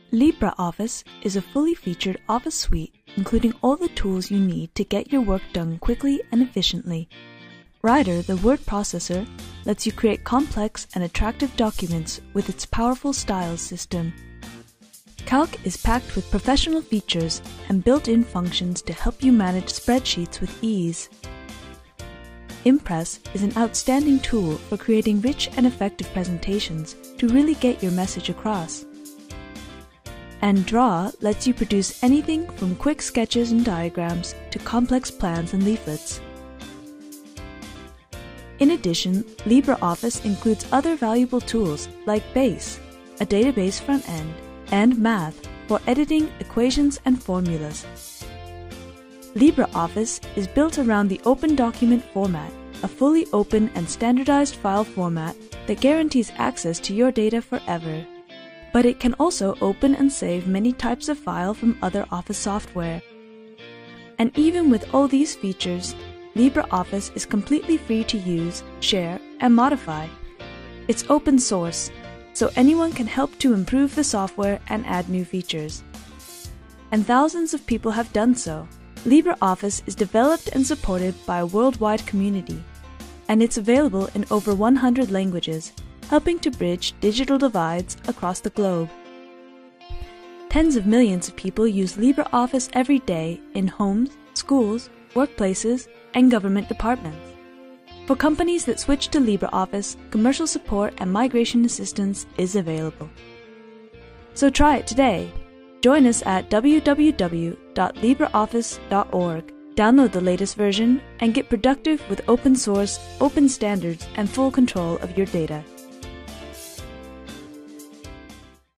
LibreOffice is a fully featured Office suite including all the tools you need to get your work done quickly and efficiently. Writer, the word processor, lets you create complex and attractive documents with its powerful styles system. Calc is packed with professional features and built-in functions to help you manage spreadsheets with ease. Impress is an outstanding tool for creating rich and effective presentations to really get your message across. And Draw lets you produce anything from quick sketches and diagrams to complex plans and leaflets. In addition, LibreOffice includes other valuable tools like Base, a database front end, and Math for editing equations and formulas. LibreOffice is built around the Open Document Format, a fully open and standardized file format that guarantees access to your data forever. But it can also open and save many types of file from other Office software. And even with all these features, LibreOffice is completely free to use, share, and modify. It's open source, so anyone can help to improve the software and add new features. And thousands of people have done so. LibreOffice is developed and supported by a worldwide community, and it's available in over 100 languages, helping to bridge digital divides across the globe. Tens of millions of people use LibreOffice every day in homes, schools, workplaces, and government departments. For companies that switch to LibreOffice, commercial support and migration assistance is available. So try it today. Join us at www.libreoffice.org. Download the latest version and get productive with open source, open standards, and full control of your data.